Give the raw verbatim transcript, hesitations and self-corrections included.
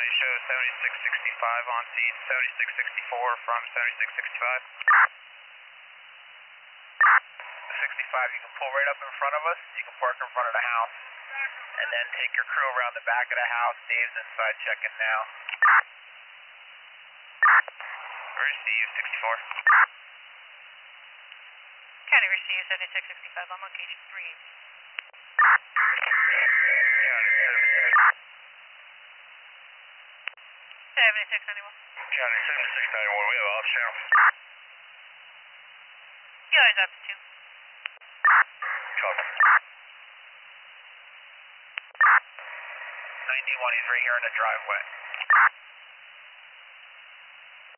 County show seventy-six sixty-five on scene, seventy-six sixty-four from seventy-six sixty-five. sixty-five, you can pull right up in front of us, you can park in front of the house, and then take your crew around the back of the house. Dave's inside checking now. Receive sixty-four. County receive seventy-six sixty-five on location three eighty. seventy-six ninety-one. County seventy-six ninety-one, we have off channel. You always up to two. Copy. ninety-one, he's right here in the driveway.